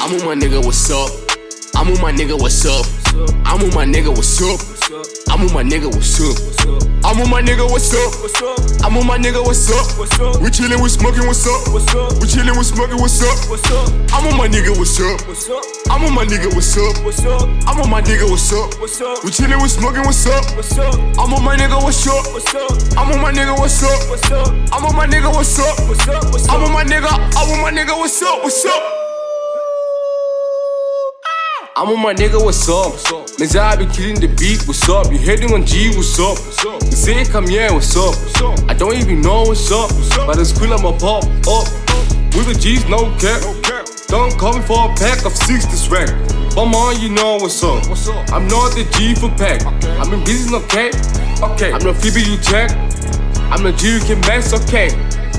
I'm on my nigga, what's up? I'm on my nigga, what's up? I'm on my nigga, what's up? I'm on my nigga, what's up? I'm on my nigga, what's up? I'm on my nigga, what's up? We chillin', we smoking, what's up? We chillin', we smoking, what's up? I'm on my nigga, what's up? I'm on my nigga, what's up? I'm on my nigga, what's up? We chillin', we smoking, what's up? I'm on my nigga, what's up? I'm on my nigga, what's up? I'm on my nigga, what's up? I'm on my nigga, what's up? What's up? I'm on my nigga, what's up? Niggas, I be killing the beat, what's up? You hating on G, what's up? You say come here, what's up? I don't even know what's up, but it's cool, I'ma pop up. With the G's, no cap. Don't call me for a pack of 6 this rack. But man, you know what's up. I'm not the G for pack. I'm in business, okay? I'm not Phoebe, you check. I'm not G, you can mess, okay?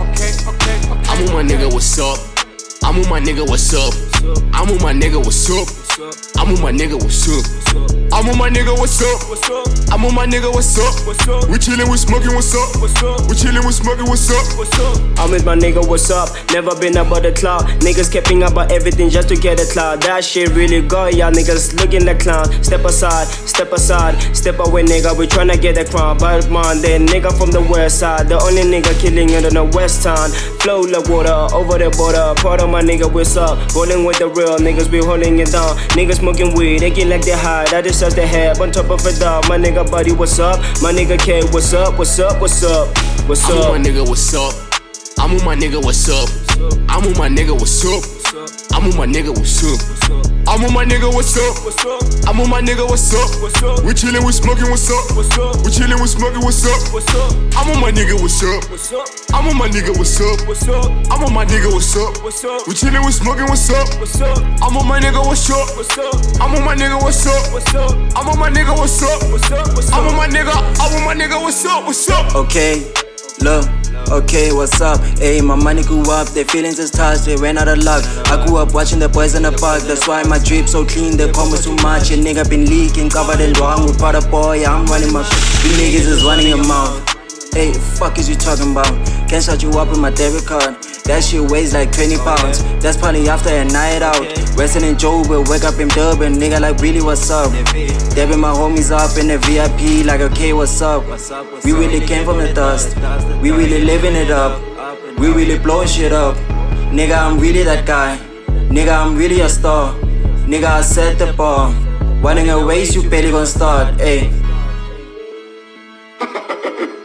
I'm on my nigga, what's up? I'm on my nigga, what's up? I'm on my nigga, what's up? I'm on my nigga, what's up? I'm on my nigga, what's up? I'm on my nigga, what's up? We chillin', we smoking, what's up? We chillin', we smoking, what's up? I'm with my nigga, what's up? Never been about the cloud. Niggas capping about everything just to get a cloud. That shit really got y'all niggas looking like clown. Step aside, step away, nigga. We tryna get a crown. But man, that nigga from the west side, the only nigga killing it in the west town. Flow like water over the border. Part of my nigga, what's up? Rolling with the real niggas, be holding it down. Niggas smoking weed, they get like they high. That is just the head on top of a dog. My nigga buddy, what's up? My nigga K, what's up? What's up? What's up? What's up? I'm on my nigga, what's up? I'm on my nigga, what's up? I'm on my nigga, what's up? I'm on my nigga, what's up? I'm on my nigga, what's up? I'm on my nigga, what's up? We chillin', we smoking, what's up? We chillin', we smoking, what's up? I'm on my nigga, what's up? I'm on my nigga, what's up? I'm on my nigga, what's up? We chillin', we smoking, what's up? I'm on my nigga, what's up? I'm on my nigga, what's up? I'm on my nigga, what's up? I'm on my nigga, what's up? What's up? Okay, look. Okay, what's up? Ayy, my money grew up, their feelings is touched, they ran out of luck. I grew up watching the boys in the park, that's why my drip so clean, they promise too much. Your nigga been leaking, covered in wrong with brother boy, I'm running my you niggas is running your mouth. Hey, fuck is you talking about? Can't shut you up with my debit card. That shit weighs like 20 pounds. That's probably after a night out. Resting in Joe will wake up in Durban. Nigga like really what's up? Dabbing my homies up in the VIP like okay what's up? We really came from the dust. We really living it up. We really blowing shit up. Nigga I'm really that guy. Nigga I'm really a star. Nigga I set the bar. Running a race you barely gon' start. Ayy.